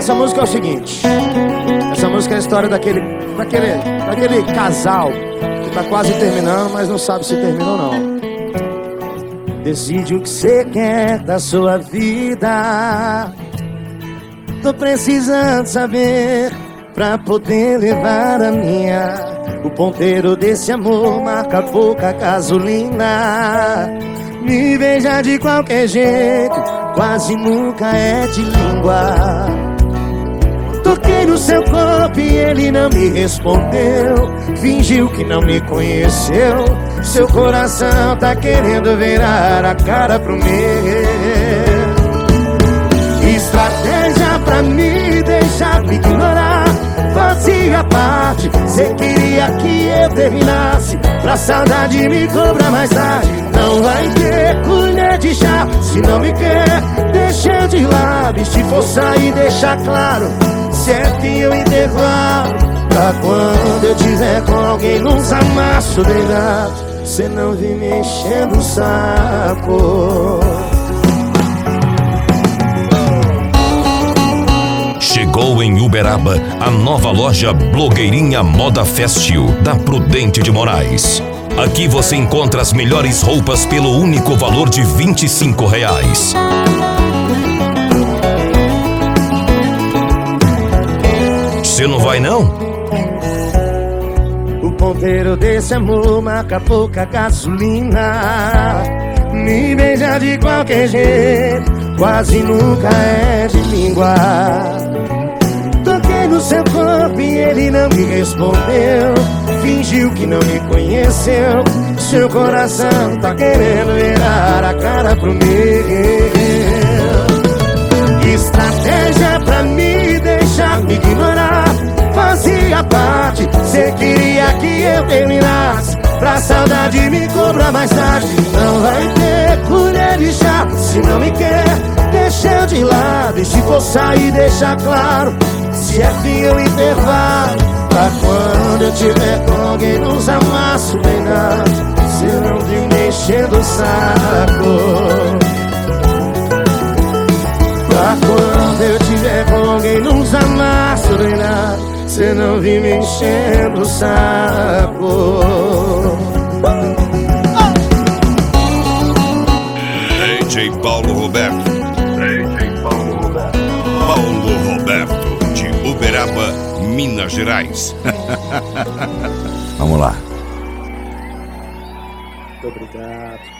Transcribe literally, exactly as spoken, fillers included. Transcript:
Essa música é o seguinte. Essa música é a história daquele, daquele, daquele casal que tá quase terminando, mas não sabe se terminou ou não. Decide o que você quer da sua vida. Tô precisando saber pra poder levar a minha. O ponteiro desse amor marca pouca gasolina. Me beija de qualquer jeito, quase nunca é de língua. Toquei no seu corpo e ele não me respondeu. Fingiu que não me conheceu. Seu coração tá querendo virar a cara pro meu. Estratégia pra me deixar me ignorar. Fazia parte, cê queria que eu terminasse, pra saudade me cobrar mais tarde. Não vai ter colher de chá, se não me quer, deixa de lado. E se for sair, deixa claro, certinho e intervalo. Pra quando eu tiver com alguém nos amassos deitados, cê não vem me enchendo o saco. Chegou em Uberaba a nova loja Blogueirinha Moda Festio, da Prudente de Moraes. Aqui você encontra as melhores roupas pelo único valor de vinte e cinco reais. Você não vai não? O ponteiro desse amor marca pouca gasolina. Me beija de qualquer jeito, quase nunca é de língua. Toquei no seu corpo e ele não me respondeu. Fingiu que não me conheceu. Seu coração tá querendo virar a cara pro meu. Estratégia pra me deixar me ignorar. Fazia parte, cê queria que eu terminasse, pra saudade me cobrar mais tarde. Não vai ter colher de chá, se não me quer, deixa eu de lado. E se for sair, deixa claro, se é fim ou intervalo. Pra quando eu tiver com alguém nos amassos bem nada, cê não vem me enchendo o saco. Pra quando eu tiver com alguém nos amassos bem nada, cê não vem me enchendo o saco. D J Paulo Roberto. D J Paulo Roberto. Paulo Roberto, de Uberaba, Minas Gerais. Vamos lá. Muito obrigado.